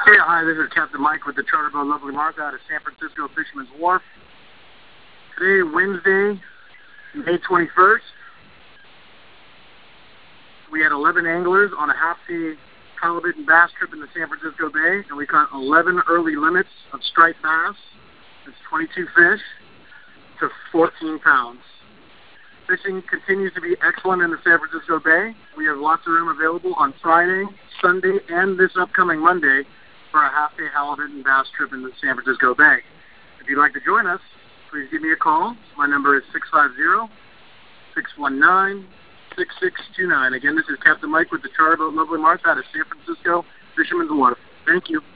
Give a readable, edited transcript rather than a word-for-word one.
Hey, hi, this is Captain Mike with the Charter Boat Lovely Martha out of San Francisco Fisherman's Wharf. Today, Wednesday, May 21st, we had 11 anglers on a half-day halibut and bass trip in the San Francisco Bay, and we caught 11 early limits of striped bass. That's 22 fish to 14 pounds. Fishing continues to be excellent in the San Francisco Bay. We have lots of room available on Friday, Sunday, and this upcoming Monday for a half-day halibut and bass trip in the San Francisco Bay. If you'd like to join us, please give me a call. My number is 650-619-6629. Again, this is Captain Mike with the Charter Boat Lovely Martha out of San Francisco Fisherman's Wharf. Thank you.